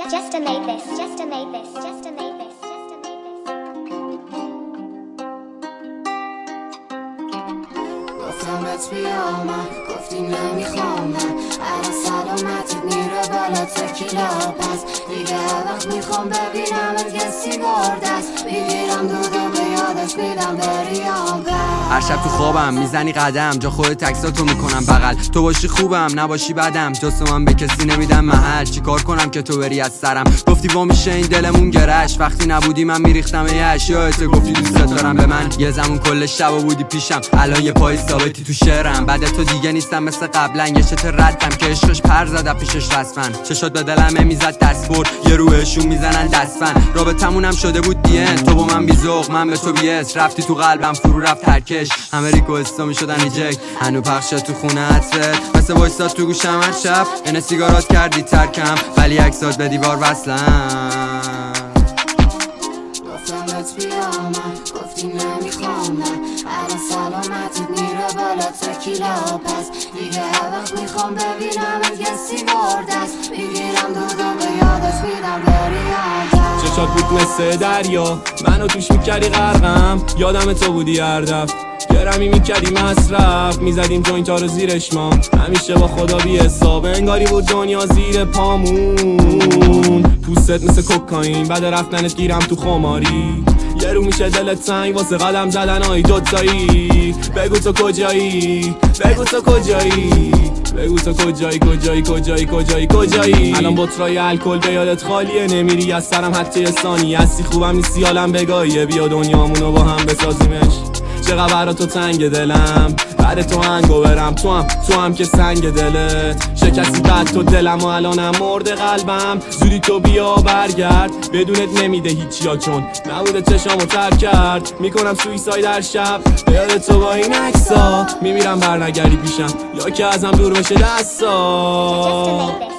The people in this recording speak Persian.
Just made this. گفتم بهت بیا من گفتی نمیخوام من الان سلامتت میره بالا تکیلا پس دیگه وقت میخوام ببینمت یه سیگار دست میگیرم دودو به یادش میدم بریام هر شب تو خوابم میزنی قدم جا خودت عکساتو میکنم بغل تو باشی خوبم نباشی بدم جستو من به کسی نمیدم محل چیکار کنم که تو بری از سرم گفتی وا میشه این دلمون گرش وقتی نبودی من میریختم یه اشیاء گفتی دوست دارم به من یه زمان کل شبا بودی پیشم الان یه پای ثابتی تو شعرم بعد تو دیگه نیستم مثل قبلا یه چت ردم که عشقش پر زد پیشش رسما چشات به دلم میزد دست برد یه روحشون میزنن دستفن رابطمونم شده بود دیان تو با من بیذوق من به تو بیس رفتی تو قلبم فرو رفت ترکش همه ریکوستا میشدن ریجکت هنو پخشت تو خونه عطرت مثل وایساد تو گوشم هر شب اینه سیگارات کردی ترکم ولی عکسات به دیوار وصلن گفتم بهت بیا من گفتی نمیخوام من الان سلامتت میره بالا تکیلا پس دیگه وقت میخوام ببینمت یه سیگار دست میگیرم دودو به یادش میدم بریام چشات بود مثل دریا منو توش میکردی غرقم یادم تو بودی هر دفع گرمی میکردی مصرف میزدیم جوینتا رو زیرش ما همیشه با خدا بی حساب انگاری بود دنیا زیر پامون پوستت مثل کوکائین بعد رفتنت گیرم تو خماری یه رو میشه دلت تنگ واسه قدم زدن های دوتایی بگو تو کجایی بگو تو کجایی بگو تو کجایی الان بطرای الکل به یادت خالیه نمیری از سرم حتی یه ثانی هستی خوبم نیستی حالم بگاهیه بیا دنیامونو با هم بسازیمش چقدر برا تو تنگ دلم بعد تو هنگو برم تو هم که سنگ دلت شکستی بعد تو دلم و الانم مرده قلبم زودی تو بیا برگرد بدونت نمیده هیچیا چون نبوده چشامو ترک کرد میکنم سویساید در شب به یاد تو با این عکسا میمیرم برنگردی پیشم یا که ازم دور بشه دستا